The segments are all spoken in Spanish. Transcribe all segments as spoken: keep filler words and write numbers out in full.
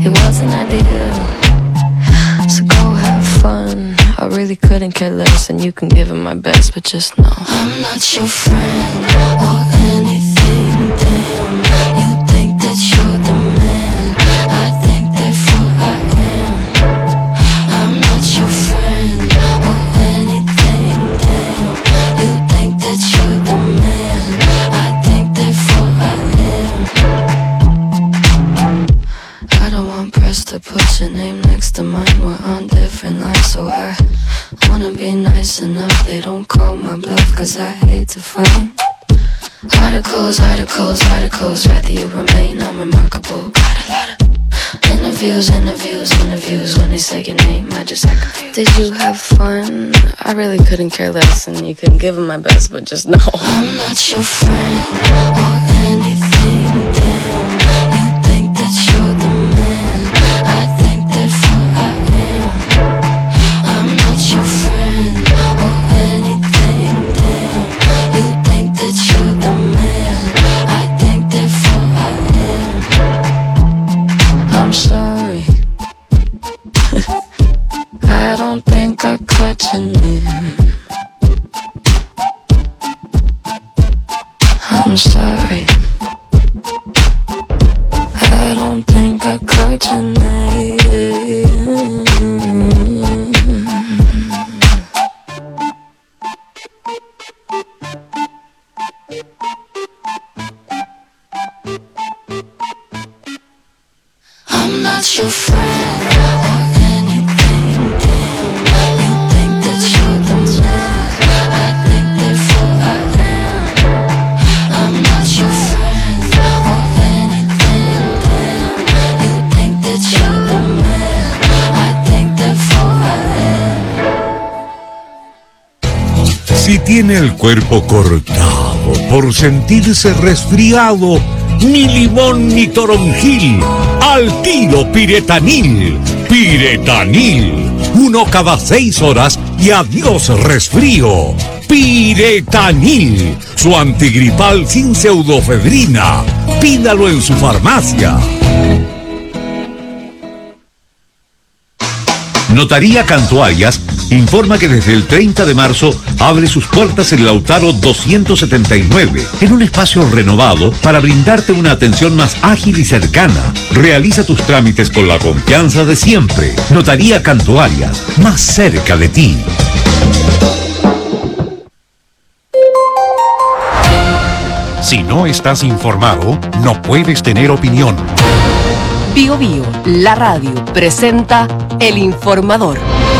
it wasn't ideal. So go have fun. I really couldn't care less, and you can give it my best, but just know I'm not your friend or anything. Damn, you think that you're the man. I think therefore I am. I'm not your friend or anything. Damn, you think that you're the man. I think therefore I am. I don't want press to put your name next to mine. We're on different lines, so I wanna be nice enough. They don't call my bluff, cause I hate to fight. Articles, articles, articles, rather you remain unremarkable. Got a lot of interviews, interviews, interviews. When they say your name, I just act confused. Did you have fun? I really couldn't care less, and you couldn't give them my best, but just know I'm not your friend or anything. Damn, you think that you're the man. I think therefore I am. I'm not your friend or anything. Damn, you think that you're the man. I think therefore I am. I'm sorry. I don't think I caught your name. I'm sorry. I don't think I caught your name. I'm not your friend or anything. Damn, you think that you're the man. I think therefore I am. I'm not your friend or anything. Damn, you think that you're the man. I think therefore I am. Si tiene el cuerpo cortado por sentirse resfriado, ni limón ni toronjil, al tiro Piretanil. Piretanil, uno cada seis horas y adiós resfrío. Piretanil, su antigripal sin pseudofedrina. Pídalo en su farmacia. Notaría Cantuarias informa que desde el treinta de marzo abre sus puertas en Lautaro doscientos setenta y nueve, en un espacio renovado para brindarte una atención más ágil y cercana. Realiza tus trámites con la confianza de siempre. Notaría Cantuarias, más cerca de ti. Si no estás informado, no puedes tener opinión. Bio Bio, la radio, presenta El Informador.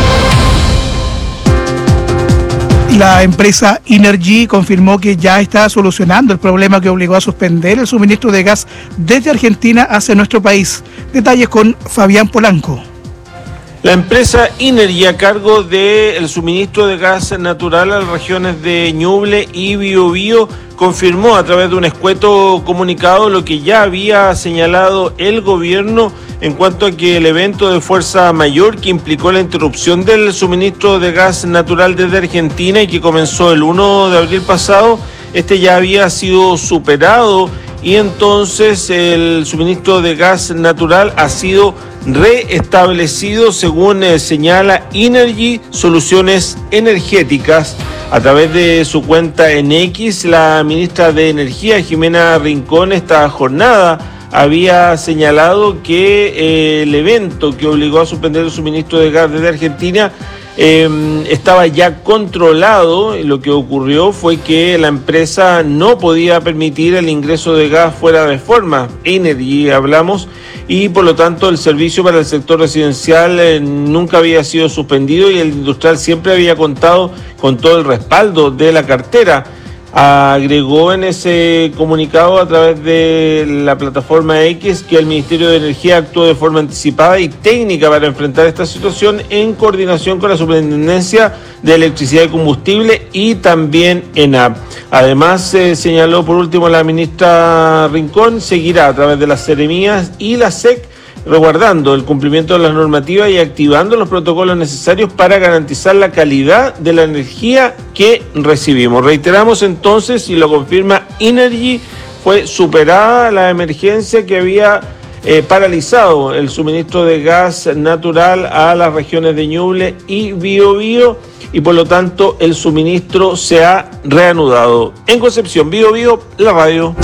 La empresa Inergy confirmó que ya está solucionando el problema que obligó a suspender el suministro de gas desde Argentina hacia nuestro país. Detalles con Fabián Polanco. La empresa Inergy, a cargo del suministro de gas natural a las regiones de Ñuble y Biobío, confirmó a través de un escueto comunicado lo que ya había señalado el gobierno en cuanto a que el evento de fuerza mayor que implicó la interrupción del suministro de gas natural desde Argentina y que comenzó el primero de abril pasado, este ya había sido superado y entonces el suministro de gas natural ha sido reestablecido, según eh, señala Inergy Soluciones Energéticas. A través de su cuenta en X, la ministra de Energía, Jimena Rincón, esta jornada había señalado que eh, el evento que obligó a suspender el suministro de gas desde Argentina eh, estaba ya controlado. Lo que ocurrió fue que la empresa no podía permitir el ingreso de gas fuera de forma, Inergy hablamos, y por lo tanto el servicio para el sector residencial eh, nunca había sido suspendido y el industrial siempre había contado con todo el respaldo de la cartera. Agregó en ese comunicado a través de la plataforma X que el Ministerio de Energía actuó de forma anticipada y técnica para enfrentar esta situación en coordinación con la Superintendencia de Electricidad y Combustible y también ENAP. Además, eh, señaló por último la ministra Rincón, seguirá a través de las Seremías y la S E C resguardando el cumplimiento de las normativas y activando los protocolos necesarios para garantizar la calidad de la energía que recibimos. Reiteramos entonces, y lo confirma Inergy, fue superada la emergencia que había eh, paralizado el suministro de gas natural a las regiones de Ñuble y Biobío, y por lo tanto el suministro se ha reanudado. En Concepción, Biobío, la radio.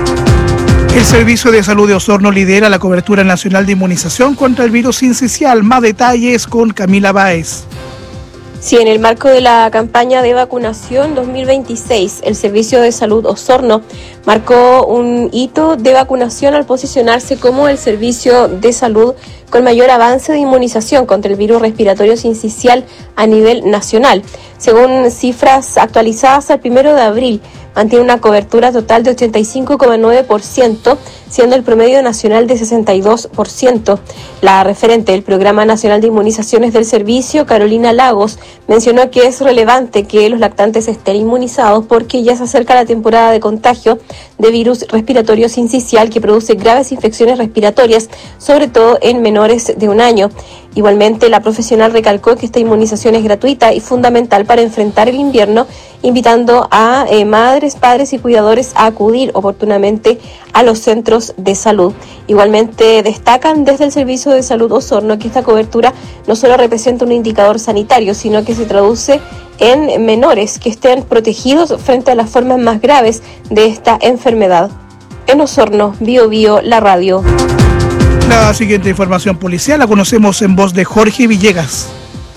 El Servicio de Salud de Osorno lidera la cobertura nacional de inmunización contra el virus sincicial. Más detalles con Camila Báez. Sí, en el marco de la campaña de vacunación dos mil veintiséis, el Servicio de Salud Osorno marcó un hito de vacunación al posicionarse como el servicio de salud con mayor avance de inmunización contra el virus respiratorio sincicial a nivel nacional. Según cifras actualizadas al primero de abril, mantiene una cobertura total de ochenta y cinco coma nueve por ciento, siendo el promedio nacional de sesenta y dos por ciento. La referente del Programa Nacional de Inmunizaciones del Servicio, Carolina Lagos, mencionó que es relevante que los lactantes estén inmunizados porque ya se acerca la temporada de contagio de virus respiratorio sincicial que produce graves infecciones respiratorias, sobre todo en menores de un año. Igualmente, la profesional recalcó que esta inmunización es gratuita y fundamental para enfrentar el invierno, invitando a eh, madres, padres y cuidadores a acudir oportunamente a los centros de salud. Igualmente, destacan desde el Servicio de Salud Osorno que esta cobertura no solo representa un indicador sanitario, sino que se traduce en menores que estén protegidos frente a las formas más graves de esta enfermedad. En Osorno, Biobío, la radio. La siguiente información policial la conocemos en voz de Jorge Villegas.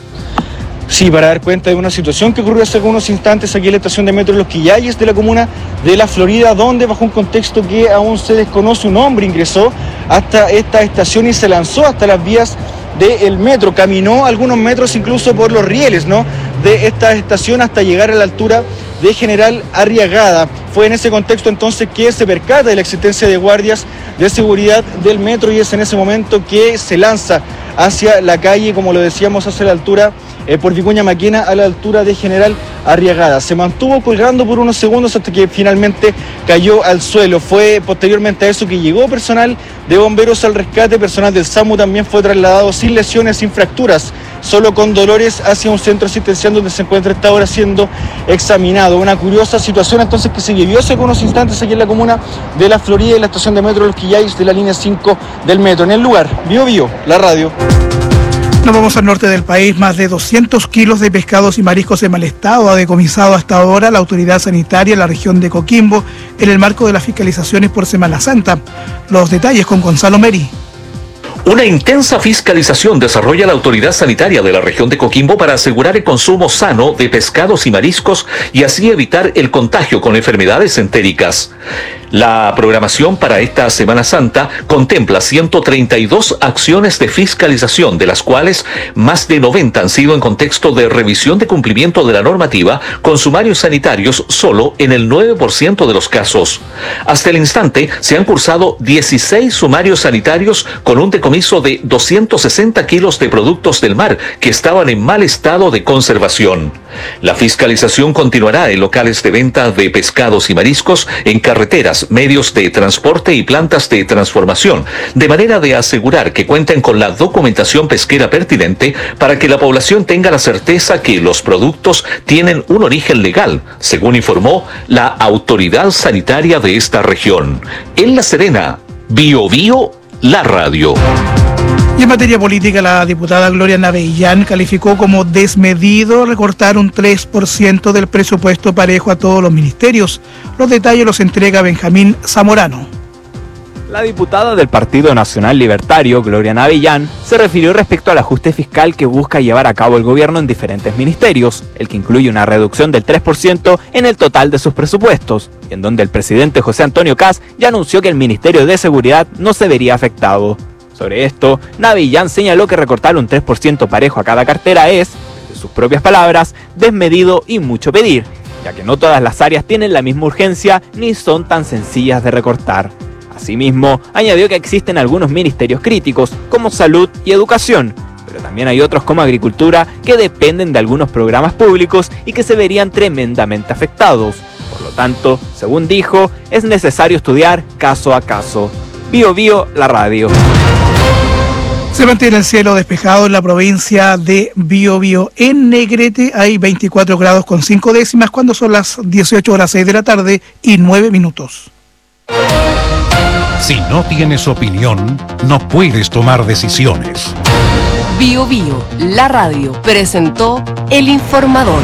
Sí, para dar cuenta de una situación que ocurrió hace algunos instantes aquí en la estación de metro Los Quillayes de la comuna de La Florida, donde bajo un contexto que aún se desconoce, un hombre ingresó hasta esta estación y se lanzó hasta las vías del metro, caminó algunos metros incluso por los rieles, ¿no?, de esta estación hasta llegar a la altura de General Arriagada. Fue en ese contexto entonces que se percata de la existencia de guardias de seguridad del metro y es en ese momento que se lanza hacia la calle, como lo decíamos, hacia la altura eh, por Vicuña Maquena, a la altura de General Arriagada. Se mantuvo colgando por unos segundos hasta que finalmente cayó al suelo. Fue posteriormente a eso que llegó personal de bomberos al rescate, personal del SAMU también fue trasladado sin lesiones, sin fracturas, solo con dolores, hacia un centro asistencial donde se encuentra esta hora siendo examinado. Una curiosa situación entonces que se vivió hace unos instantes aquí en la comuna de La Florida y la estación de metro Los Quillayes de la línea cinco del metro. En el lugar, Biobío, la radio. Nos vamos al norte del país. Más de doscientos kilos de pescados y mariscos en mal estado ha decomisado hasta ahora la autoridad sanitaria en la región de Coquimbo en el marco de las fiscalizaciones por Semana Santa. Los detalles con Gonzalo Meri. Una intensa fiscalización desarrolla la autoridad sanitaria de la región de Coquimbo para asegurar el consumo sano de pescados y mariscos y así evitar el contagio con enfermedades entéricas. La programación para esta Semana Santa contempla ciento treinta y dos acciones de fiscalización, de las cuales más de noventa han sido en contexto de revisión de cumplimiento de la normativa, con sumarios sanitarios solo en el nueve por ciento de los casos. Hasta el instante se han cursado dieciséis sumarios sanitarios con un decomiso de doscientos sesenta kilos de productos del mar que estaban en mal estado de conservación. La fiscalización continuará en locales de venta de pescados y mariscos, en carreteras, medios de transporte y plantas de transformación, de manera de asegurar que cuenten con la documentación pesquera pertinente para que la población tenga la certeza que los productos tienen un origen legal, según informó la autoridad sanitaria de esta región. En La Serena, Biobío, la radio. Y en materia política, la diputada Gloria Navellán calificó como desmedido recortar un tres por ciento del presupuesto parejo a todos los ministerios. Los detalles los entrega Benjamín Zamorano. La diputada del Partido Nacional Libertario, Gloria Navellán, se refirió respecto al ajuste fiscal que busca llevar a cabo el gobierno en diferentes ministerios, el que incluye una reducción del tres por ciento en el total de sus presupuestos, y en donde el presidente José Antonio Kast ya anunció que el Ministerio de Seguridad no se vería afectado. Sobre esto, Navellán señaló que recortar un tres por ciento parejo a cada cartera es, en sus propias palabras, desmedido y mucho pedir, ya que no todas las áreas tienen la misma urgencia ni son tan sencillas de recortar. Asimismo, añadió que existen algunos ministerios críticos, como salud y educación, pero también hay otros como agricultura que dependen de algunos programas públicos y que se verían tremendamente afectados. Por lo tanto, según dijo, es necesario estudiar caso a caso. Biobío, la radio. Se mantiene el cielo despejado en la provincia de Biobío. En Negrete hay veinticuatro grados con cinco décimas cuando son las dieciocho horas seis de la tarde y nueve minutos. Si no tienes opinión, no puedes tomar decisiones. Bio Bio, la radio, presentó El Informador.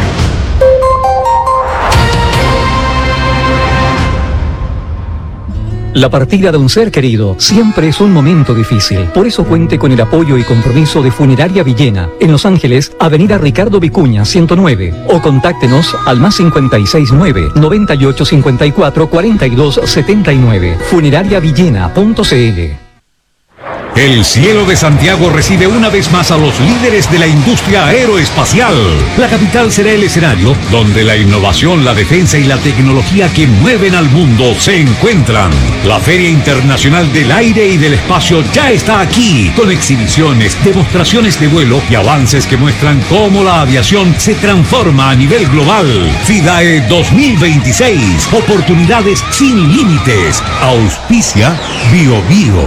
La partida de un ser querido siempre es un momento difícil. Por eso cuente con el apoyo y compromiso de Funeraria Villena, en Los Ángeles, Avenida Ricardo Vicuña, ciento nueve. O contáctenos al más cincuenta y seis nueve, noventa y ocho cincuenta y cuatro, cuarenta y dos setenta y nueve. Funeraria Villena punto c l. El cielo de Santiago recibe una vez más a los líderes de la industria aeroespacial. La capital será el escenario donde la innovación, la defensa y la tecnología que mueven al mundo se encuentran. La Feria Internacional del Aire y del Espacio ya está aquí, con exhibiciones, demostraciones de vuelo y avances que muestran cómo la aviación se transforma a nivel global. FIDAE dos mil veintiséis, oportunidades sin límites. Auspicia Bio Bio.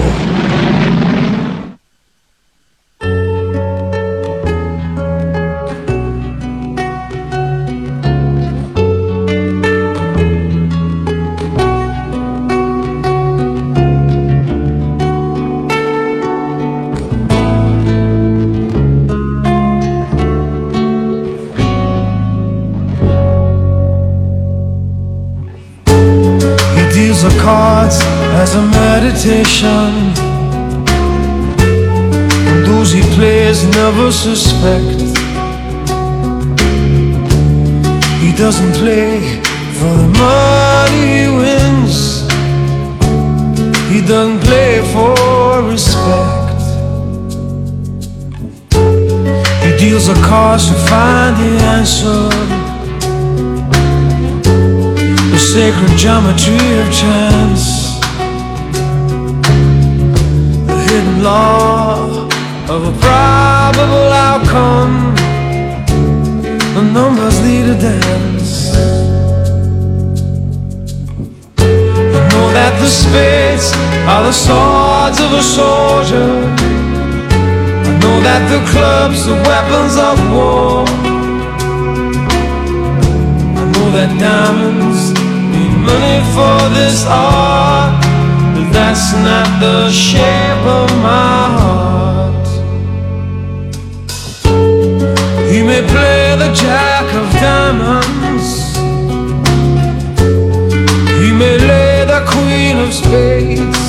As a meditation, and those he plays never suspect. He doesn't play for the money he wins. He doesn't play for respect. He deals a cards to find the answer, the sacred geometry of chance, hidden law of a probable outcome. The numbers lead a dance. You know that the spades are the swords of a soldier. I know that the clubs are weapons of war. I know that diamonds need money for this art, but that's not the shape of my heart. He may play the jack of diamonds, he may lay the queen of spades,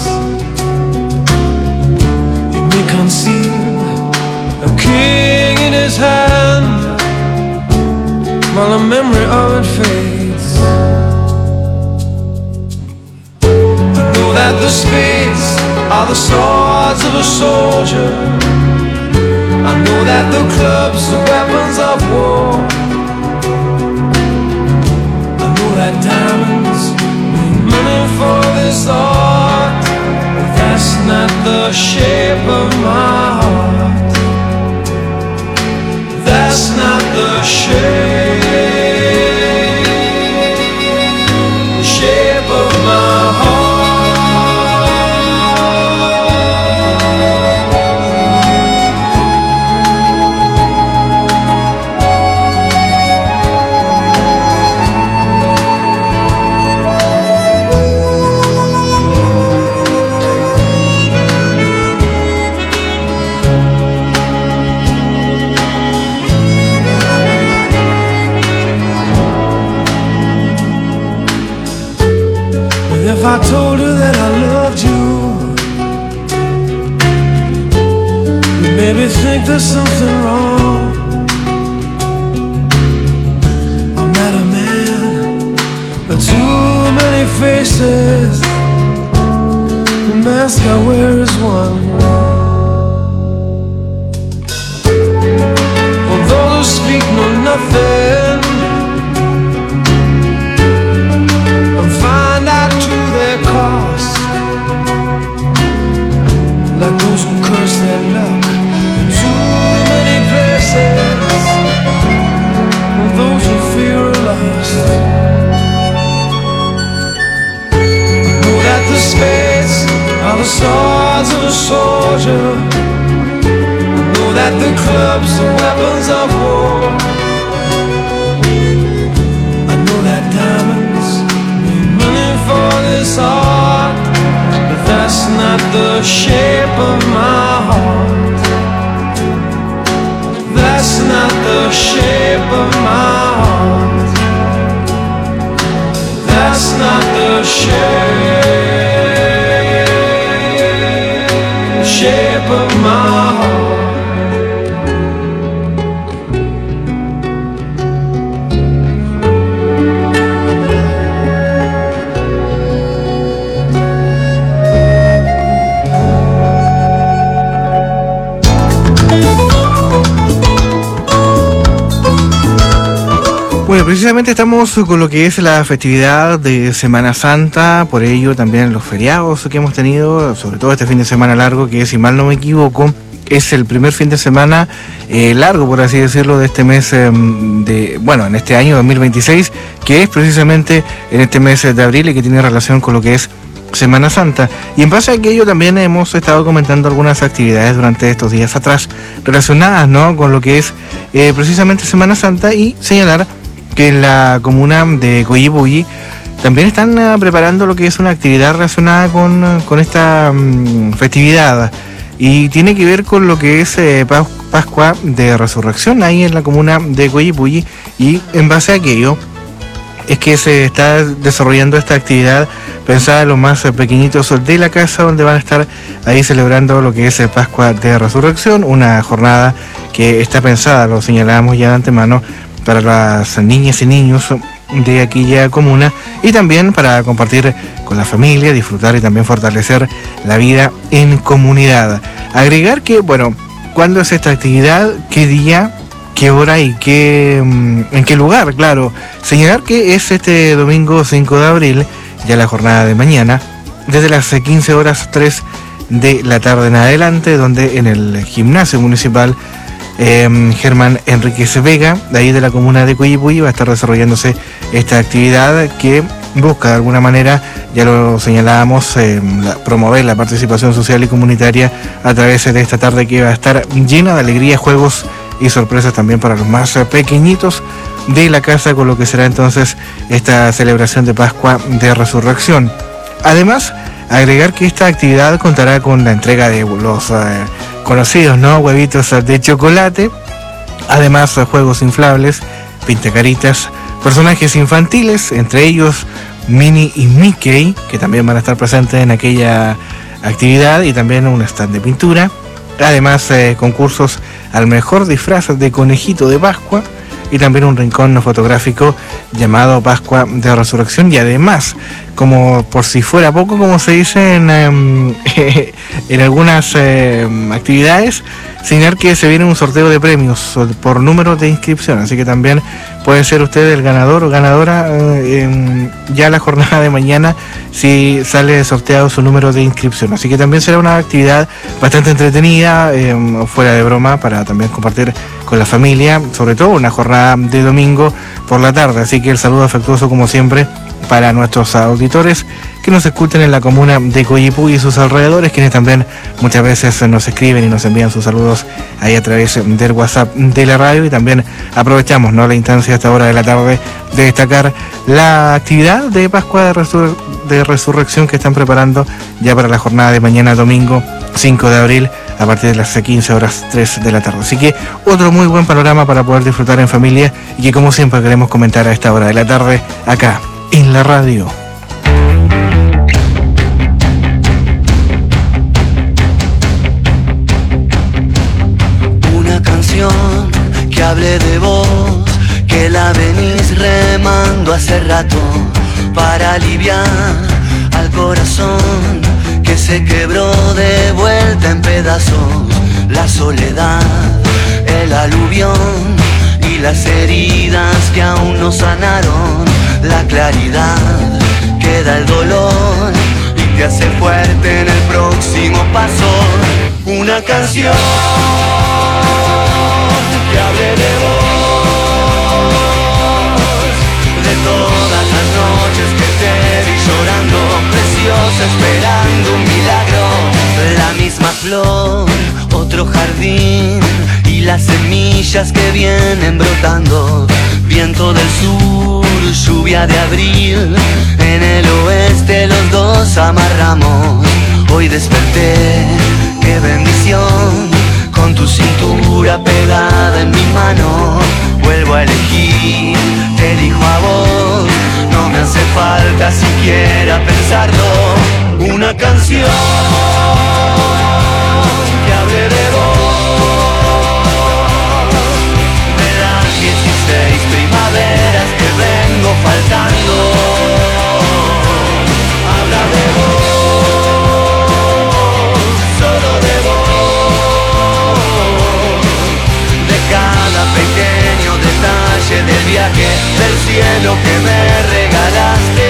he may conceal a king in his hand while the memory of it fades. That the spades are the swords of a soldier. I know that the clubs are weapons of war. I know that diamonds need money for this art, but that's not the shape of my heart. That's not the shape, the shape of my heart. If I told you that I loved you, you'd maybe think there's something wrong. I'm not a man, but too many faces. The mask I wear is one. For those who speak know nothing and find out to their cost, like those who curse their luck in too many places, and those who fear are lost. Know that the spades are the swords of a soldier. Know that the clubs are weapons of war. I know that diamonds need money for this art, but that That's not the shape of my heart. That's not the shape of my heart. That's not the shape, shape of my heart. Bueno, precisamente estamos con lo que es la festividad de Semana Santa, por ello también los feriados que hemos tenido, sobre todo este fin de semana largo, que si mal no me equivoco, es el primer fin de semana eh, largo, por así decirlo, de este mes, eh, de bueno, en este año dos mil veintiséis, que es precisamente en este mes de abril y que tiene relación con lo que es Semana Santa. Y en base a aquello también hemos estado comentando algunas actividades durante estos días atrás relacionadas, ¿no?, con lo que es eh, precisamente Semana Santa, y señalar que en la comuna de Coyipulli también están uh, preparando lo que es una actividad relacionada con, uh, con esta um, festividad, y tiene que ver con lo que es eh, Pascua de Resurrección ahí en la comuna de Coyipulli, y en base a aquello es que se está desarrollando esta actividad pensada en los más pequeñitos de la casa, donde van a estar ahí celebrando lo que es Pascua de Resurrección, una jornada que está pensada, lo señalábamos ya de antemano, para las niñas y niños de aquella comuna, y también para compartir con la familia, disfrutar y también fortalecer la vida en comunidad. Agregar que, bueno, ¿cuándo es esta actividad? ¿Qué día? ¿Qué hora? ¿Y qué, en qué lugar? Claro, señalar que es este domingo cinco de abril, ya la jornada de mañana, desde las quince horas tres de la tarde en adelante, donde en el gimnasio municipal Eh, Germán Enríquez Vega, de ahí de la comuna de Coyipulli, va a estar desarrollándose esta actividad que busca de alguna manera, ya lo señalábamos, eh, la, promover la participación social y comunitaria a través de esta tarde que va a estar llena de alegría, juegos y sorpresas también para los más pequeñitos de la casa, con lo que será entonces esta celebración de Pascua de Resurrección. Además, agregar que esta actividad contará con la entrega de los eh, conocidos, ¿no?, huevitos de chocolate, además juegos inflables, pintacaritas, personajes infantiles, entre ellos Minnie y Mickey, que también van a estar presentes en aquella actividad, y también un stand de pintura, además eh, concursos al mejor disfraz de conejito de Pascua, y también un rincón fotográfico llamado Pascua de Resurrección, y además, como por si fuera poco, como se dice en, eh, en algunas eh, actividades, señalar que se viene un sorteo de premios por número de inscripción, así que también puede ser usted el ganador o ganadora eh, en ya la jornada de mañana si sale sorteado su número de inscripción. Así que también será una actividad bastante entretenida, eh, fuera de broma, para también compartir con la familia, sobre todo una jornada de domingo por la tarde. Así que el saludo afectuoso, como siempre, para nuestros auditores que nos escuchen en la comuna de Coyipulli y sus alrededores, quienes también muchas veces nos escriben y nos envían sus saludos ahí a través del WhatsApp de la radio. Y también aprovechamos, ¿no?, la instancia a esta hora de la tarde de destacar la actividad de Pascua de, Resur- de Resurrección que están preparando ya para la jornada de mañana domingo cinco de abril a partir de las quince horas tres de la tarde. Así que otro muy buen panorama para poder disfrutar en familia, y que como siempre queremos comentar a esta hora de la tarde acá en la radio. Una canción que hable de vos, que la venís remando hace rato, para aliviar al corazón que se quebró de vuelta en pedazos. La soledad, el aluvión y las heridas que aún no sanaron. La claridad que da el dolor y te hace fuerte en el próximo paso. Una canción que hable de vos, de todas las noches que te vi llorando, preciosa, esperando un milagro. La misma flor, otro jardín y las semillas que vienen brotando. Viento del sur, lluvia de abril, en el oeste los dos amarramos Hoy desperté, qué bendición, con tu cintura pegada en mi mano. Vuelvo a elegir, te elijo a vos, no me hace falta siquiera pensarlo. Una canción que hable de vos, de las dieciséis primaveras que vengo faltando. Habla de vos, solo de vos, de cada pequeño detalle del viaje del cielo que me regalaste.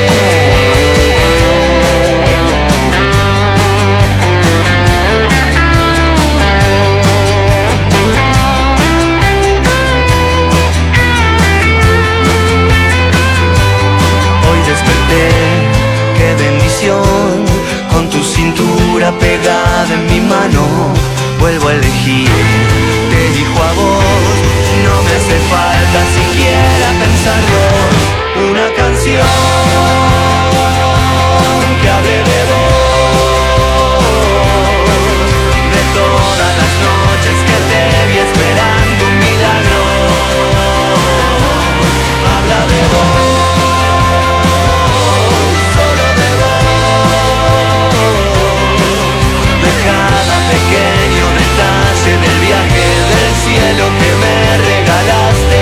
Qué bendición, con tu cintura pegada en mi mano. Vuelvo a elegir, te elijo a vos, no me hace falta siquiera pensarlo. Una canción que hable de vos, de todas las noches que te vi esperando un milagro. Habla de vos, pequeño detalle del viaje del cielo que me regalaste.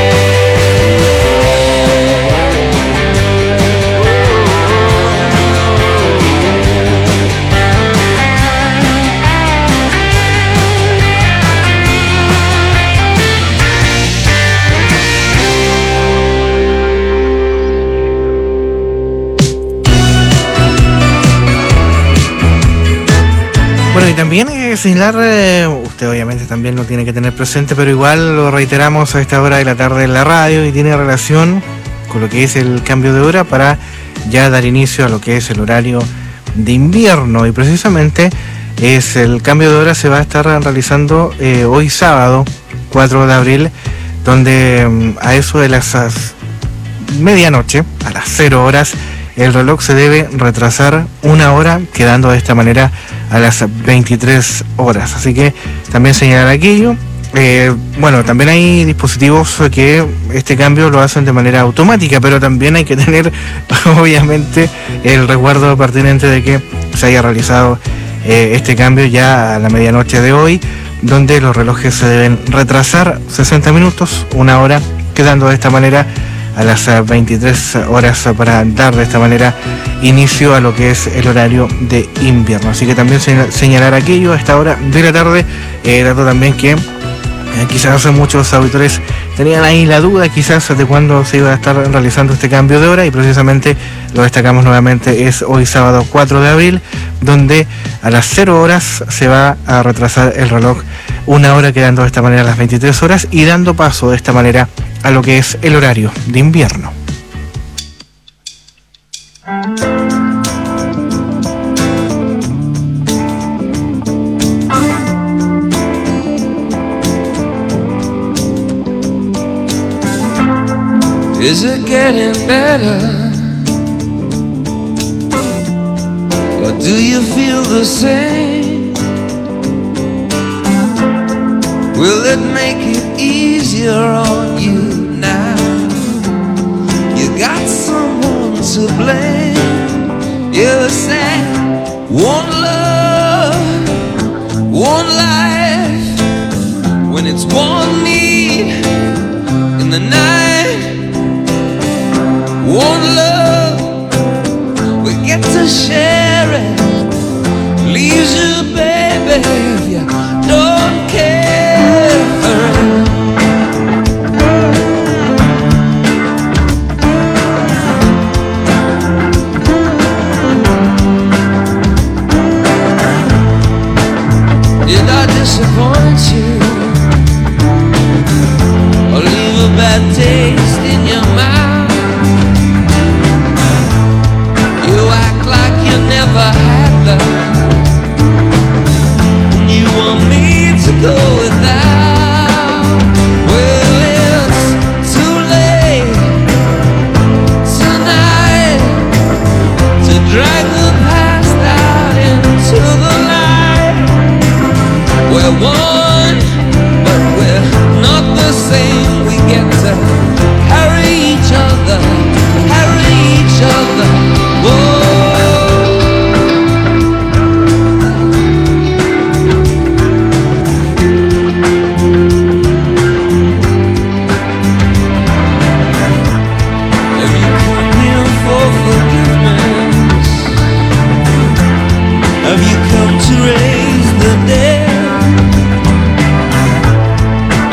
Bueno, y también es similar, eh, usted obviamente también lo tiene que tener presente, pero igual lo reiteramos a esta hora de la tarde en la radio y tiene relación con lo que es el cambio de hora para ya dar inicio a lo que es el horario de invierno. Y precisamente es el cambio de hora se va a estar realizando eh, hoy sábado, cuatro de abril, donde um, a eso de las medianoche, a las cero horas, el reloj se debe retrasar una hora, quedando de esta manera a las veintitrés horas. Así que también señalar aquello. Eh, bueno, también hay dispositivos que este cambio lo hacen de manera automática, pero también hay que tener obviamente el resguardo pertinente de que se haya realizado eh, este cambio ya a la medianoche de hoy, donde los relojes se deben retrasar sesenta minutos, una hora, quedando de esta manera a las veintitrés horas para dar de esta manera inicio a lo que es el horario de invierno. Así que también señalar aquello a esta hora de la tarde, eh, dato también que eh, quizás muchos auditores tenían ahí la duda quizás de cuándo se iba a estar realizando este cambio de hora, y precisamente lo destacamos nuevamente, es hoy sábado cuatro de abril, donde a las cero horas se va a retrasar el reloj una hora, quedando de esta manera a las veintitrés horas y dando paso de esta manera a lo que es el horario de invierno. Is it getting better? Or do you feel the same? Will it make it easier on you now? You got someone to blame. You said one love, one life, when it's one need in the night. One love, we get to share it. Leaves you, baby, if you don't care for it. Did I disappoint you, or leave a bad taste in your mouth? Never had love, and you want me to go without. Well, it's too late tonight to drag the past out into the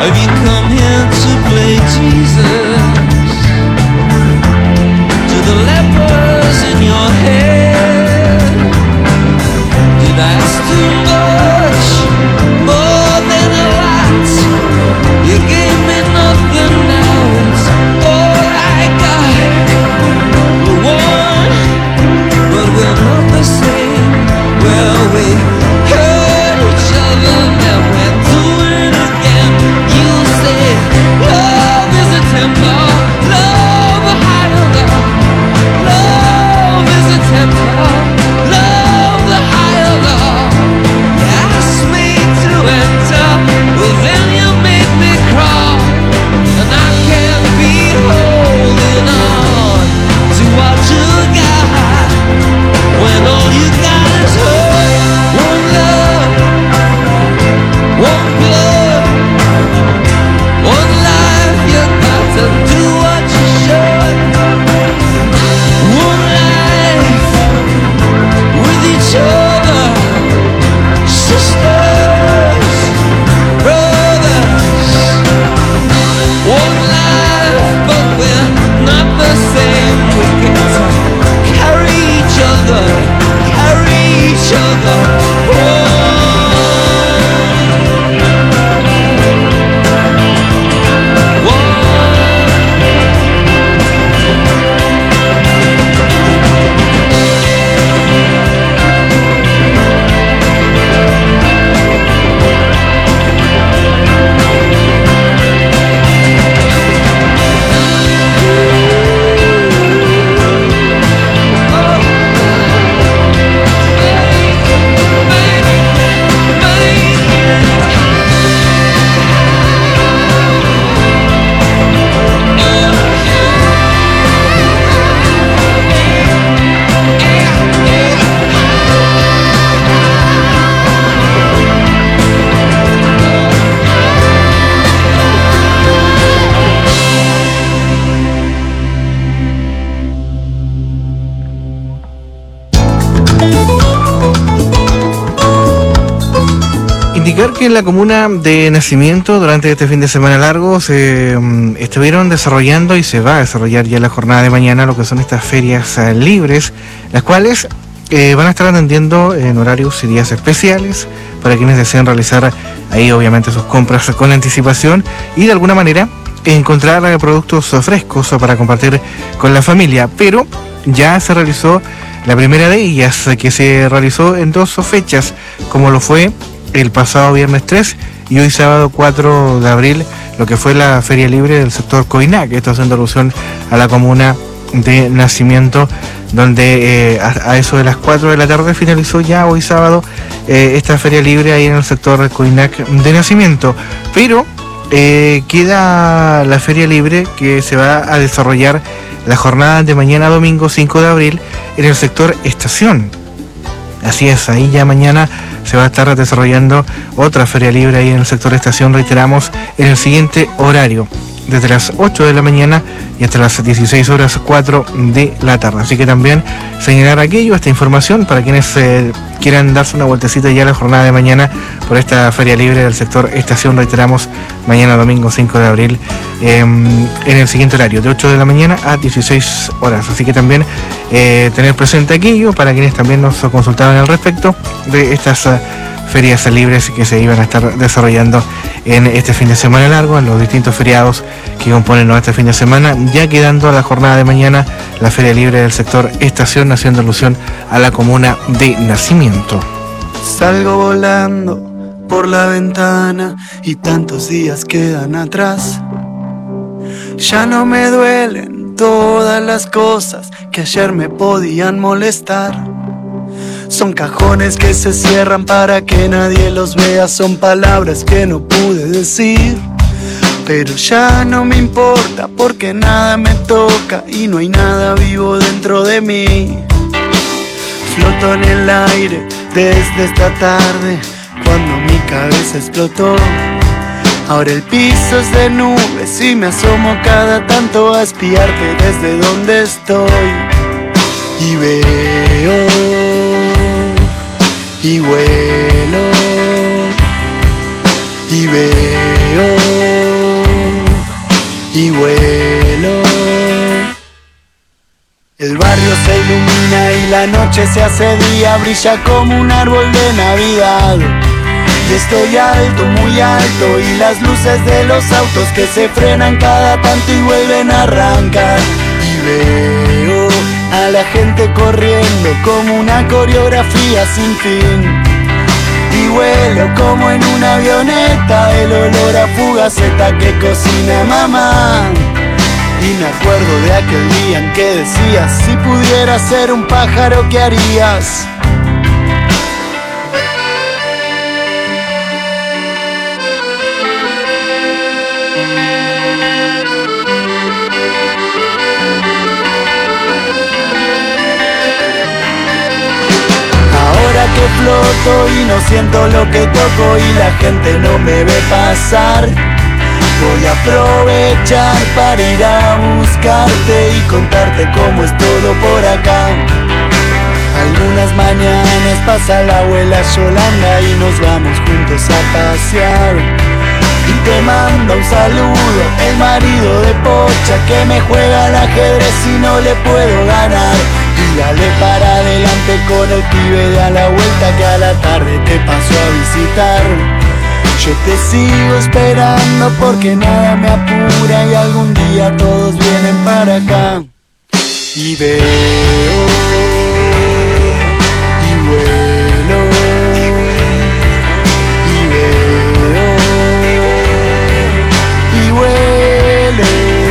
Have you come here to play Jesus? To the lepers in your head, did I ask too much? More than a lot. You gave me nothing, now it's all I got. We're one, but we're not the same. Well, we hurt each other, then we're doing it again. You say love is a temper, love a higher love. Love is a temper, love the higher love. You asked me to enter, well then you made me crawl, and I can't be holding on to what you got when all you got is hurt. One love, one blood, one life. You got to do what you should. One life with each other, sisters, brothers. One life, but we're not the same. We get to carry each other, carry each other. Indicar que en la comuna de Nacimiento durante este fin de semana largo se um, estuvieron desarrollando y se va a desarrollar ya la jornada de mañana lo que son estas ferias uh, libres, las cuales eh, van a estar atendiendo en horarios y días especiales para quienes deseen realizar ahí obviamente sus compras con anticipación y de alguna manera encontrar uh, productos uh, frescos uh, para compartir con la familia, pero ya se realizó la primera de ellas, uh, que se realizó en dos fechas, como lo fue el pasado viernes tres y hoy sábado cuatro de abril, lo que fue la Feria Libre del sector Coinac, esto haciendo alusión a la comuna de Nacimiento, donde eh, a, a eso de las cuatro de la tarde finalizó ya hoy sábado eh, esta Feria Libre ahí en el sector Coinac de Nacimiento, pero eh, queda la Feria Libre que se va a desarrollar la jornada de mañana domingo cinco de abril en el sector Estación. Así es, ahí ya mañana se va a estar desarrollando otra feria libre ahí en el sector Estación, reiteramos, en el siguiente horario, desde las ocho de la mañana y hasta las dieciséis horas cuatro de la tarde. Así que también señalar aquello, esta información, para quienes eh, quieran darse una vueltecita ya a la jornada de mañana por esta feria libre del sector Estación, reiteramos, mañana domingo cinco de abril, eh, en el siguiente horario, de ocho de la mañana a dieciséis horas. Así que también eh, tener presente aquello para quienes también nos consultaban al respecto de estas uh, ferias libres que se iban a estar desarrollando en este fin de semana largo, en los distintos feriados que componen ¿no? este fin de semana, ya quedando a la jornada de mañana la feria libre del sector Estación, haciendo alusión a la comuna de Nacimiento. Salgo volando por la ventana y tantos días quedan atrás. Ya no me duelen todas las cosas que ayer me podían molestar. Son cajones que se cierran para que nadie los vea, son palabras que no pude decir. Pero ya no me importa porque nada me toca y no hay nada vivo dentro de mí. Floto en el aire desde esta tarde cuando mi cabeza explotó. Ahora el piso es de nubes y me asomo cada tanto a espiarte desde donde estoy. Y veo y vuelo y veo noche se hace día, brilla como un árbol de Navidad. Y estoy alto, muy alto, y las luces de los autos que se frenan cada tanto y vuelven a arrancar. Y veo a la gente corriendo como una coreografía sin fin. Y vuelo como en una avioneta, el olor a fugaceta que cocina mamá. Y me acuerdo de aquel día en que decías, si pudieras ser un pájaro, ¿qué harías? Ahora que floto y no siento lo que toco y la gente no me ve pasar, voy a aprovechar para ir a buscarte y contarte cómo es todo por acá. Algunas mañanas pasa la abuela Yolanda y nos vamos juntos a pasear. Y te manda un saludo el marido de Pocha que me juega al ajedrez y no le puedo ganar. Y dale para adelante con el pibe de a la vuelta que a la tarde te pasó a visitar. Yo te sigo esperando porque nada me apura y algún día todos vienen para acá. Y veo y vuelo y veo y vuelo.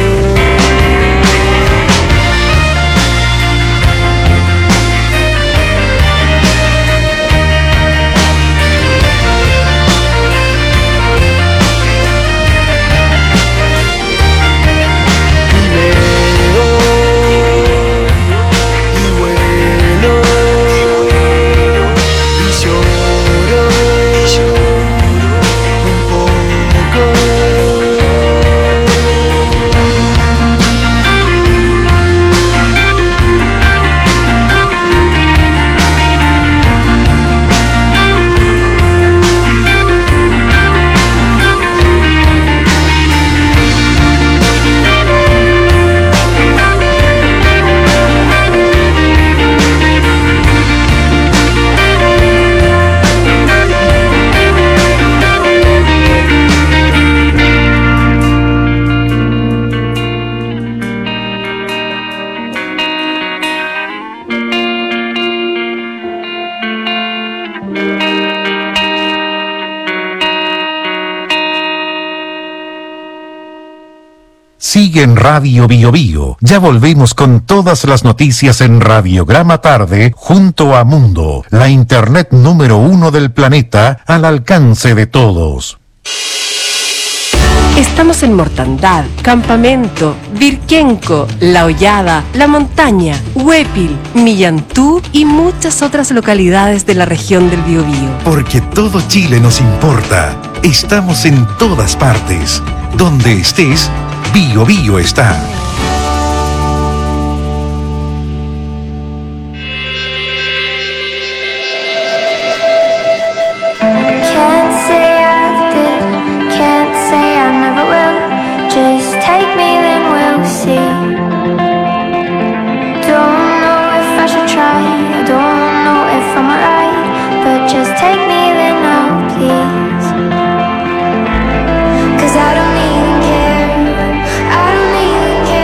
Sigue en Radio Bio Bio. Ya volvemos con todas las noticias en Radiograma Tarde junto a Mundo, la internet número uno del planeta al alcance de todos. Estamos en Mortandad, Campamento, Virquenco, La Hollada, La Montaña, Huépil, Millantú y muchas otras localidades de la región del Biobío. Porque todo Chile nos importa. Estamos en todas partes. Donde estés, Bio Bio está. I don't even care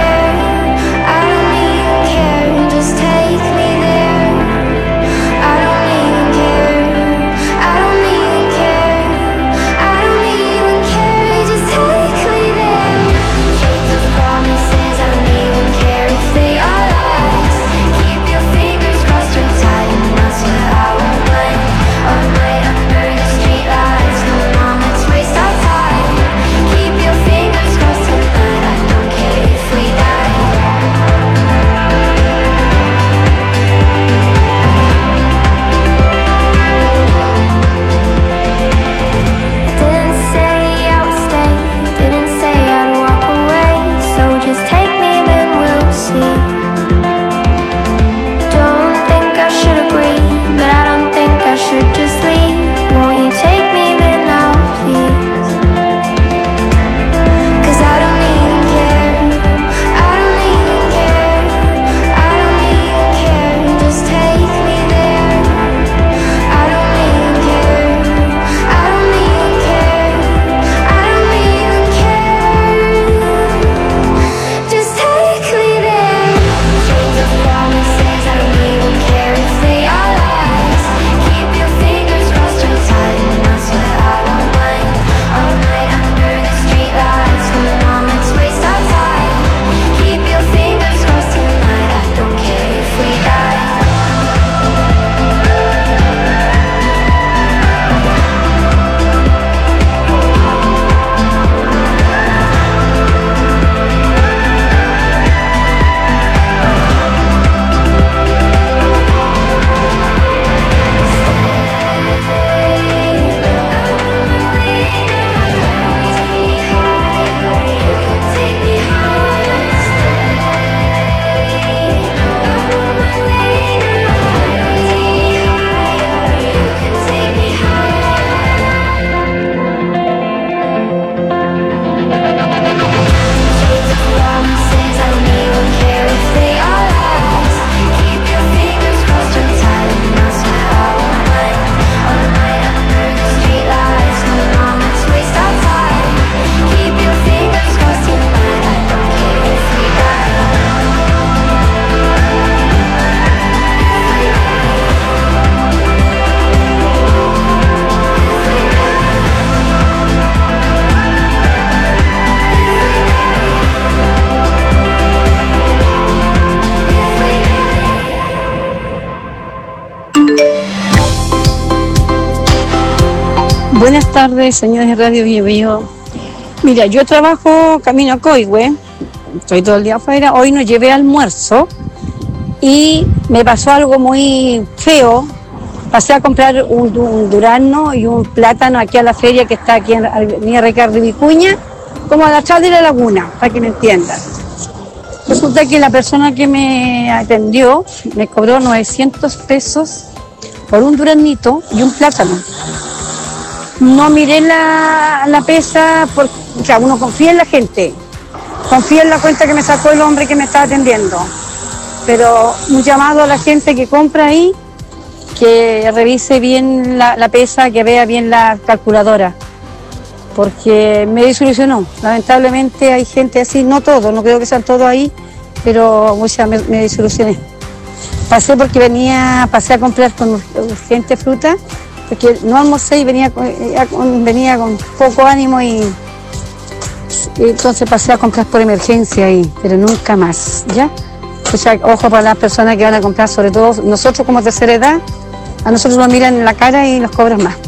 Buenas tardes, señores de Radio Bio Bio. Mira, yo trabajo camino a Coihue, estoy todo el día afuera, hoy no llevé almuerzo y me pasó algo muy feo. Pasé a comprar un, un durazno y un plátano aquí a la feria que está aquí en Avenida Ricardo Vicuña, como a la atrás de la laguna, para que me entiendan. Resulta que la persona que me atendió me cobró novecientos pesos por un duraznito y un plátano. No miré la, la pesa, porque, o sea, uno confía en la gente, confía en la cuenta que me sacó el hombre que me estaba atendiendo, pero un llamado a la gente que compra ahí, que revise bien la, la pesa, que vea bien la calculadora, porque me desilusionó. Lamentablemente hay gente así, no todos, no creo que sean todos ahí, pero o sea, me, me desilusioné. Pasé porque venía, pasé a comprar con urgente fruta, porque no almorcé y venía con, venía con poco ánimo y, y entonces pasé a comprar por emergencia ahí, pero nunca más, ¿ya? O sea, ojo para las personas que van a comprar, sobre todo nosotros como tercera edad, a nosotros nos miran en la cara y nos cobran más.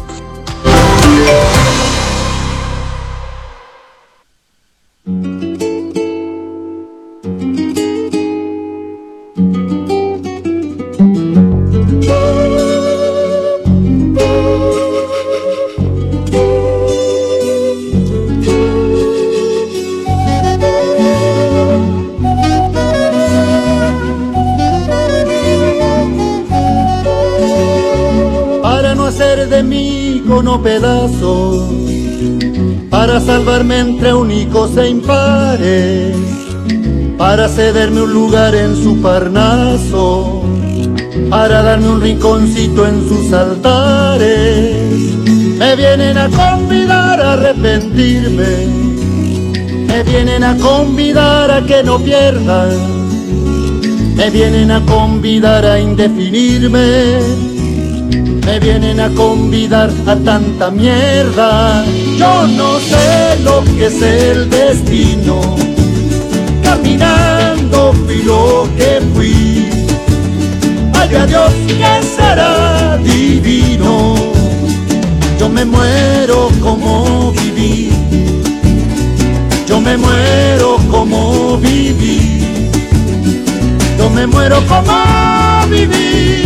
Pedazos para salvarme entre únicos e impares, para cederme un lugar en su Parnaso, para darme un rinconcito en sus altares. Me vienen a convidar a arrepentirme, me vienen a convidar a que no pierda, me vienen a convidar a indefinirme. Me vienen a convidar a tanta mierda. Yo no sé lo que es el destino. Caminando fui lo que fui. Vaya Dios que será divino. Yo me muero como viví. Yo me muero como viví. Yo me muero como viví.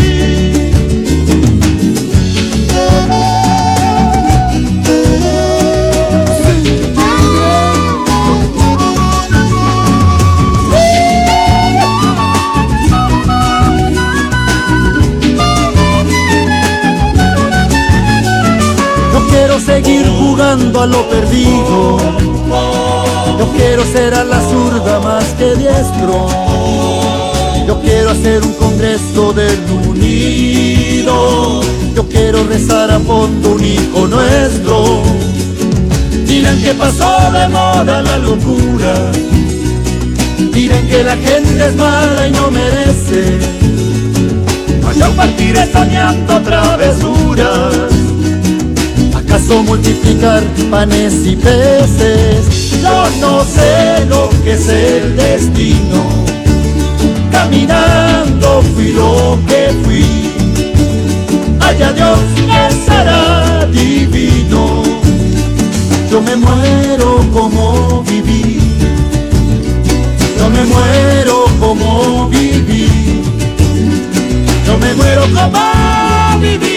Seguir jugando a lo perdido. Yo quiero ser a la zurda más que diestro. Yo quiero hacer un congreso del unido. Yo quiero rezar a fondo un hijo nuestro. Dirán que pasó de moda la locura. Dirán que la gente es mala y no merece. Mas yo partiré soñando travesuras. ¿Acaso multiplicar panes y peces? Yo no sé lo que es el destino. Caminando fui lo que fui. Haya Dios que será divino. Yo me muero como viví. Yo me muero como viví. Yo me muero como viví.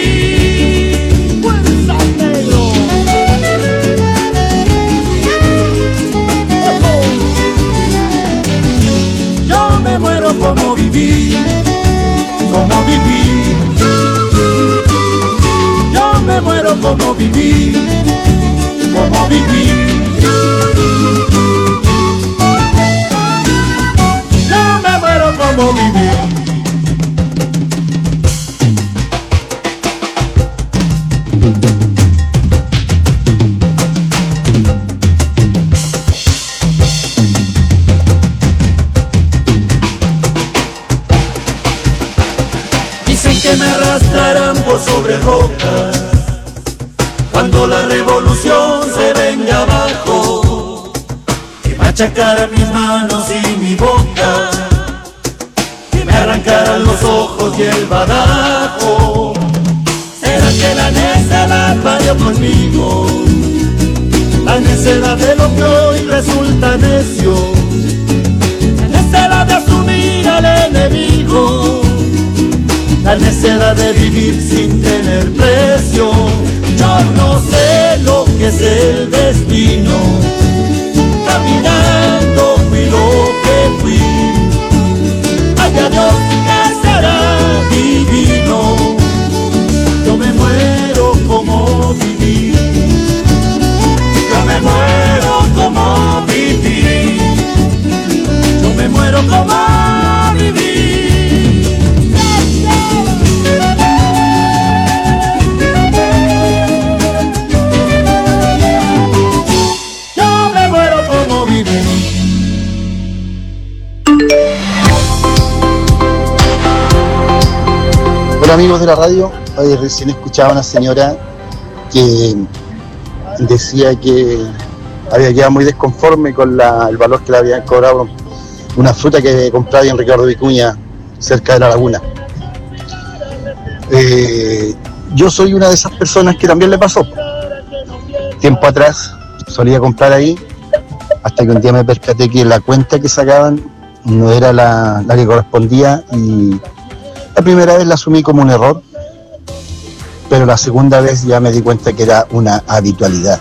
Como viví, como viví. Yo me muero como viví, como viví. Yo me muero como viví. Sobre rocas, cuando la revolución se venga abajo, que machacara mis manos y mi boca, que me arrancaran los ojos y el badajo. Será que la necedad la radio conmigo. La necedad de lo que hoy resulta necio, la necedad de asumir al enemigo, la necedad de vivir sin tener precio. Yo no sé lo que es el destino, caminando fui lo que fui. Haya Dios que será divino, yo me muero como viví. Yo me muero como viví, yo me muero como viví. Yo me muero como viví. Hola amigos de la radio, hoy recién escuchaba a una señora que decía que había quedado muy desconforme con la, el valor que le habían cobrado una fruta que compraba en Ricardo Vicuña, cerca de la laguna. Eh, yo soy una de esas personas que también le pasó. Tiempo atrás solía comprar ahí, hasta que un día me percaté que la cuenta que sacaban no era la, la que correspondía, y la primera vez la asumí como un error, pero la segunda vez ya me di cuenta que era una habitualidad.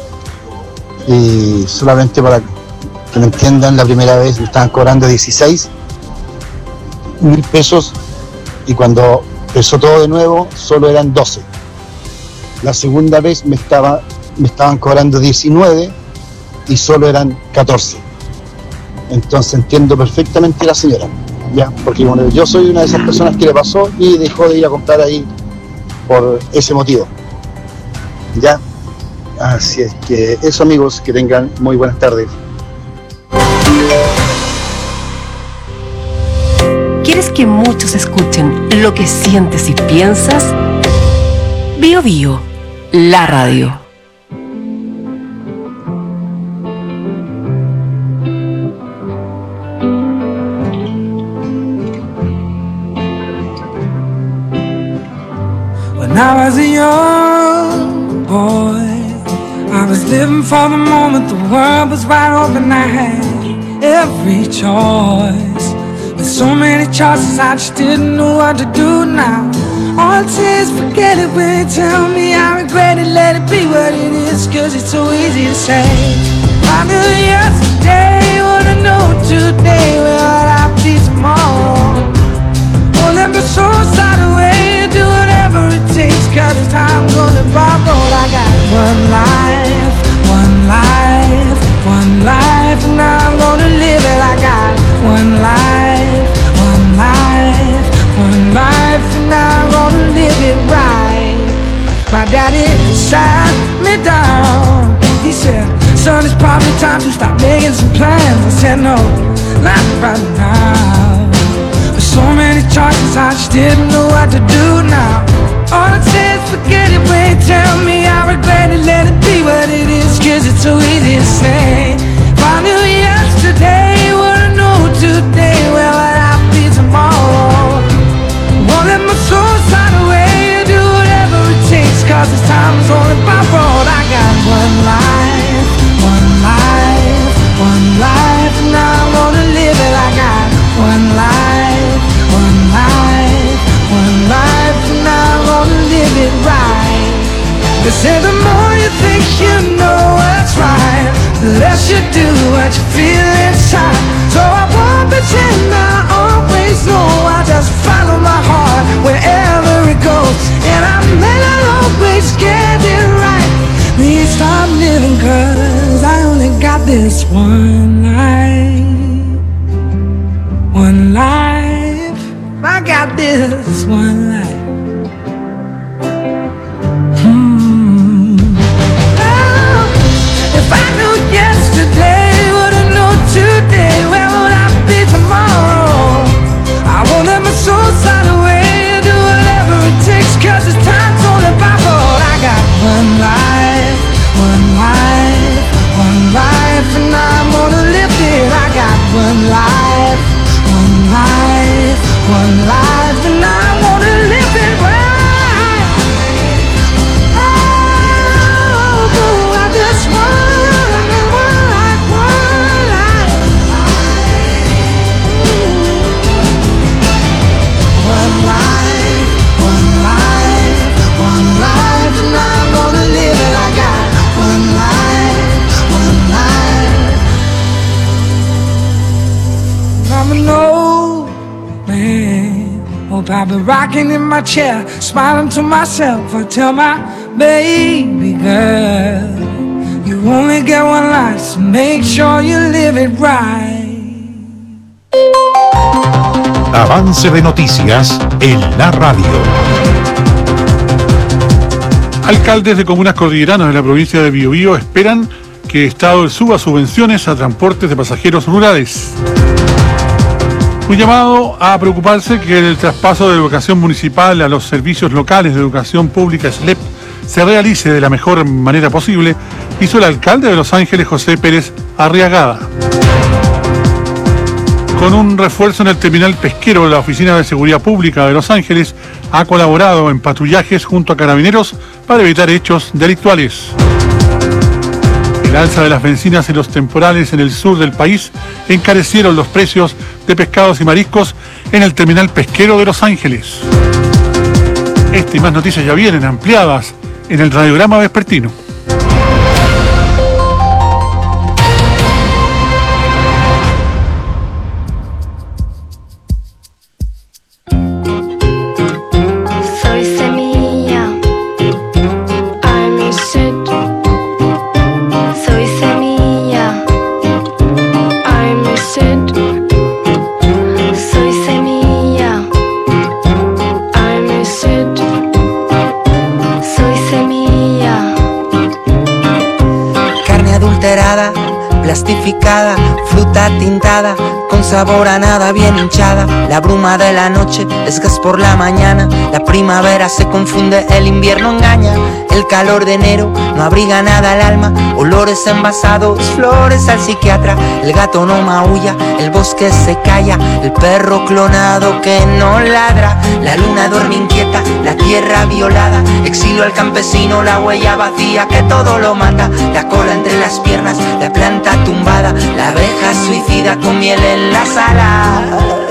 Y solamente para que me entiendan, la primera vez me estaban cobrando dieciséis mil pesos y cuando empezó todo de nuevo solo eran doce. La segunda vez me, estaba, me estaban cobrando diecinueve y solo eran catorce. Entonces entiendo perfectamente a la señora, ya, porque bueno, yo soy una de esas personas que le pasó y dejó de ir a comprar ahí por ese motivo. Ya, así es que eso amigos, que tengan muy buenas tardes. ¿Quieres que muchos escuchen lo que sientes y piensas? Bio Bio, la radio. When I was a young boy, I was living for the moment, the world was wide open, I had every choice. With so many choices, I just didn't know what to do now. All it says, forget it when you tell me I regret it, let it be what it is, cause it's so easy to say. I knew yesterday, what I know today, well, I'll be tomorrow. Won't let my soul slide away, do whatever it takes, cause the time's gonna borrow. I got one life, one life, one life, and I'm gonna live it. I got one life, one life, one life, and I'm gonna live it right. My daddy sat me down, he said, son, it's probably time to start making some plans. I said, no, not right now. With so many choices, I just didn't know what to do now. All it says, forget it when you tell me I regret it, let it be what it is, cause it's so easy to say. If I knew yesterday what I know today, well, I'll be tomorrow. Won't let my soul slide away, do whatever it takes, cause this time's only borrowed. I got one life, one life, one life, and I'm gonna live it. I got one life, one life, one life, and I'm gonna live it right. They say the more you think you know what's right, the less you do what you feel inside. So I won't pretend I always know, I just follow my heart wherever it goes. And I may not always get it right, please stop living, cause I only got this one life. One life, I got this one life. Hmm. Oh, if I knew yesterday what I know today, where would I be tomorrow? I won't let my soul slide away, do whatever it takes, cause this time's only borrowed. I got one life, one life, one life, and I'm gonna live it. I got one life, one life, one life, and I'm gonna live it right. Oh. Hope I'll be rocking in my chair, smiling to myself. I tell my baby girl, you only get one life, so make sure you live it right. Avance de noticias en la radio. Alcaldes de comunas cordilleranas de la provincia de Biobío esperan que el Estado suba subvenciones a transportes de pasajeros rurales. Un llamado a preocuparse que el traspaso de educación municipal a los servicios locales de educación pública S L E P se realice de la mejor manera posible, hizo el alcalde de Los Ángeles, José Pérez Arriagada. Con un refuerzo en el terminal pesquero, la Oficina de Seguridad Pública de Los Ángeles ha colaborado en patrullajes junto a carabineros para evitar hechos delictuales. El alza de las bencinas y los temporales en el sur del país encarecieron los precios de pescados y mariscos en el terminal pesquero de Los Ángeles. Esta y más noticias ya vienen ampliadas en el radiograma vespertino. Soy semilla, I'm a seed. Soy semilla, I'm a seed. Soy semilla, I'm a seed. Soy semilla. Carne adulterada, plastificada, fruta tintada, con sabor a nada, bien hinchada. La bruma de la noche es gas por la mañana. La primavera se confunde, el invierno engaña. El calor de enero no abriga nada al alma. Olores envasados, flores al psiquiatra. El gato no maulla, el bosque se calla. El perro clonado que no ladra. La luna duerme inquieta, la tierra violada. Exilio al campesino, la huella vacía que todo lo mata. La cola entre las piernas, la planta tumbada. La abeja suicida con miel en las alas.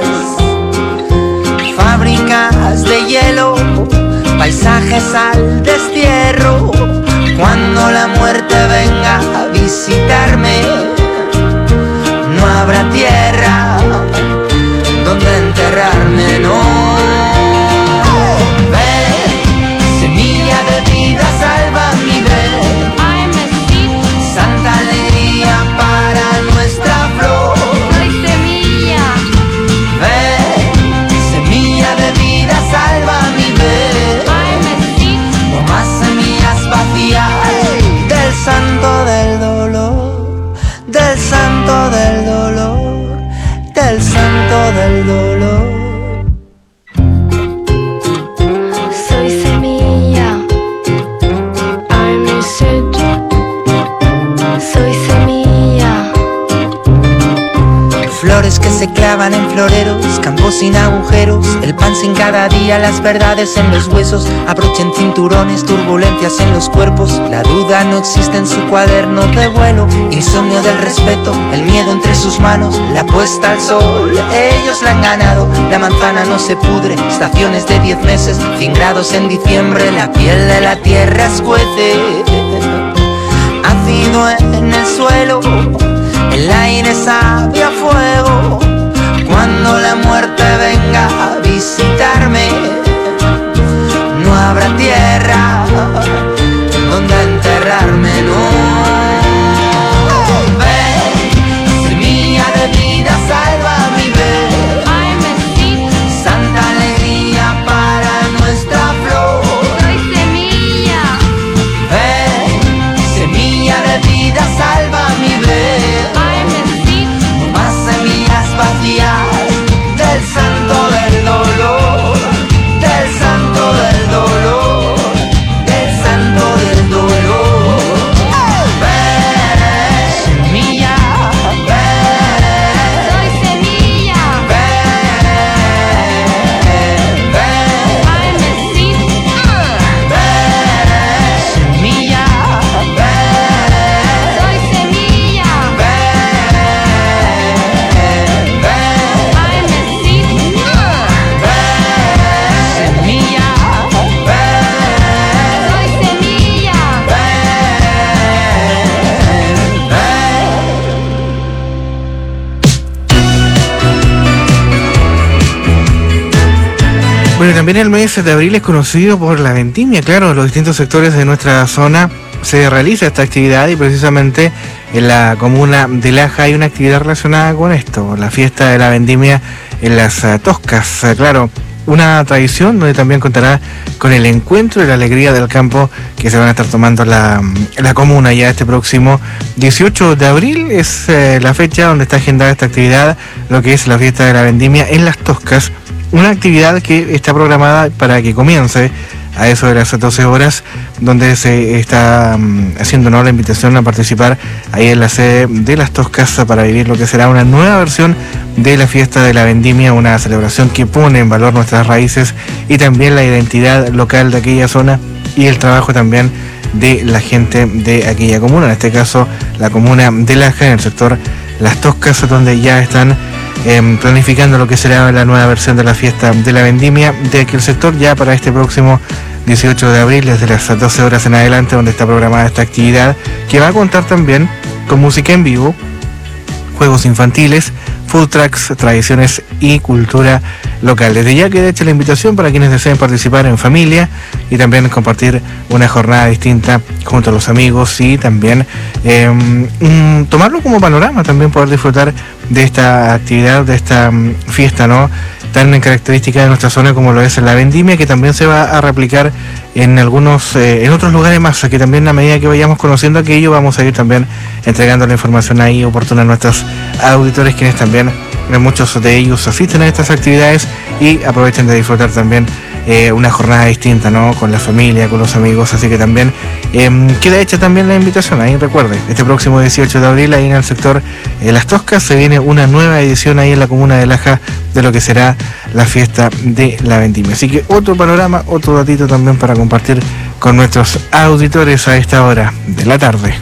Fábricas de hielo, paisajes al destierro. Cuando la muerte venga a visitarme, no habrá tierra donde enterrarme, no. Ven, semilla de vida, salva mi ven. Santa alegría para nuestra flor. Soy semilla. Ven, semilla de vida, salva mi ven. O más semillas vacías del santo del dolor, del santo del dolor, del santo del dolor. Soy semilla, I'm a seed. Soy semilla. Flores que se clavan en floreros, campos sin agujeros, el pan sin cada día, las verdades en los huesos, abrochen cinturones, turbulencias en los cuerpos, la duda no existe en su cuaderno de vuelo, insomnio del respeto, el miedo entre sus manos, la puesta al sol, ellos la han ganado, la manzana no se pudre, estaciones de diez meses, cien grados en diciembre, la piel de la tierra escuece, ácido en el suelo, el aire sabe a fuego. Cuando la muerte venga a visitarme, no habrá tierra donde enterrarme, no. Ven, semilla de vida, salva mi ven. Santa alegría para nuestra flor. Soy semilla. Ven, semilla de vida, salva mi ven. Más Bueno, también el mes de abril es conocido por la vendimia, claro, en los distintos sectores de nuestra zona se realiza esta actividad y precisamente en la comuna de Laja hay una actividad relacionada con esto, la fiesta de la vendimia en las uh, Toscas, uh, claro, una tradición donde también contará con el encuentro y la alegría del campo que se van a estar tomando la, la comuna ya este próximo dieciocho de abril, es uh, la fecha donde está agendada esta actividad, lo que es la fiesta de la vendimia en las Toscas, una actividad que está programada para que comience a eso de las doce horas, donde se está um, haciendo, ¿no?, la invitación a participar ahí en la sede de las Toscas para vivir lo que será una nueva versión de la fiesta de la vendimia, una celebración que pone en valor nuestras raíces y también la identidad local de aquella zona y el trabajo también de la gente de aquella comuna, en este caso la comuna de Laja, en el sector Las Toscas, donde ya están eh, planificando lo que será la nueva versión de la fiesta de la vendimia de aquel sector ya para este próximo dieciocho de abril, desde las doce horas en adelante, donde está programada esta actividad que va a contar también con música en vivo, juegos infantiles, food trucks, tradiciones y cultura local. Desde ya queda hecha la invitación para quienes deseen participar en familia y también compartir una jornada distinta junto a los amigos y también eh, um, tomarlo como panorama, también poder disfrutar de esta actividad, de esta um, fiesta, ¿no?, tan característica de nuestra zona como lo es la vendimia, que también se va a replicar en algunos, eh, en otros lugares más, que también a medida que vayamos conociendo aquello vamos a ir también entregando la información ahí oportuna a nuestros auditores, quienes también, muchos de ellos asisten a estas actividades y aprovechen de disfrutar también eh, una jornada distinta, ¿no?, con la familia, con los amigos, así que también eh, queda hecha también la invitación. Ahí recuerde, este próximo dieciocho de abril ahí en el sector eh, Las Toscas se viene una nueva edición ahí en la comuna de Laja de lo que será la fiesta de la vendimia, así que otro panorama, otro datito también para compartir con nuestros auditores a esta hora de la tarde.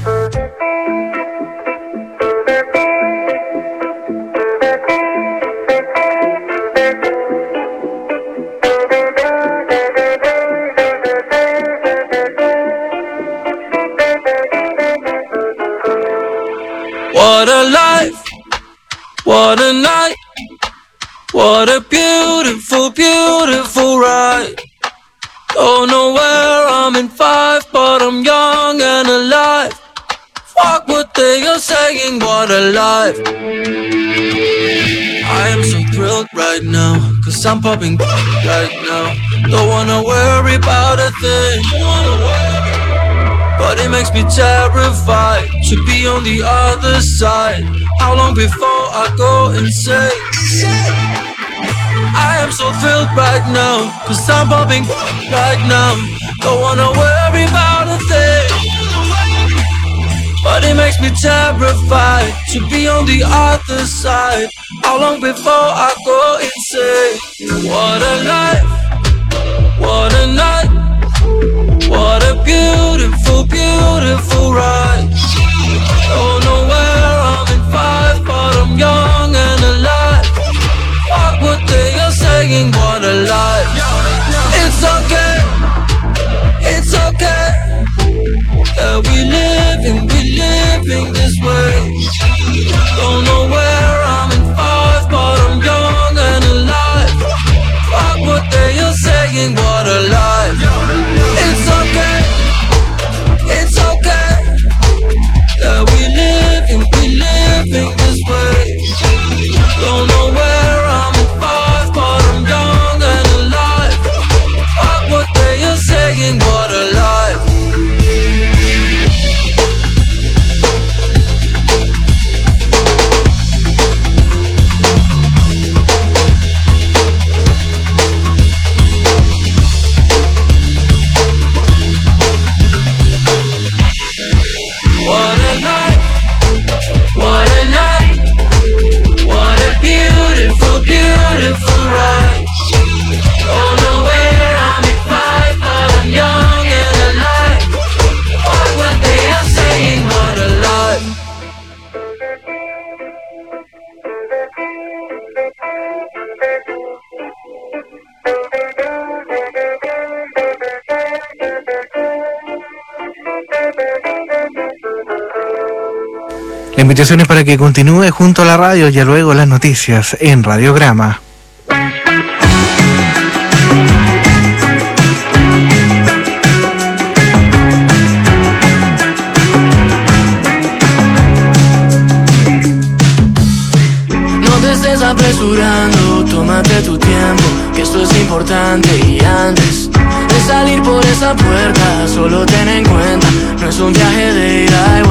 What a life, what a night, what a beautiful, beautiful ride. Don't know where I'm in five, but I'm young and alive. Fuck what they are saying, what a life. I am so thrilled right now, cause I'm popping right now. Don't wanna worry about a thing, but it makes me terrified to be on the other side. How long before I go insane? I am so thrilled right now, cause I'm popping right now. Don't wanna worry about a thing, but it makes me terrified to be on the other side. How long before I go insane? What a life, what a night, what a beautiful, beautiful ride. Don't know where I'm in five, but I'm young and alive. Fuck what they are saying, what a life. It's okay, it's okay, that we living, we living this way. Don't know where I'm in five, but I'm young and alive. Fuck what they are saying, what a life. It's okay, it's okay, that we living, we living this way. Don't know where I'm in five, but I'm young and alive. Fuck what they are saying, what a life. What a night, what a night, what a beautiful, beautiful ride. Don't know where I'm in five, but I'm young and alive. Fuck what they are saying, what a life. La invitación es para que continúe junto a la radio, ya luego las noticias en Radiograma. apresurando, tómate tu tiempo, que esto es importante. Y antes de salir por esa puerta, solo ten en cuenta, no es un viaje de ida y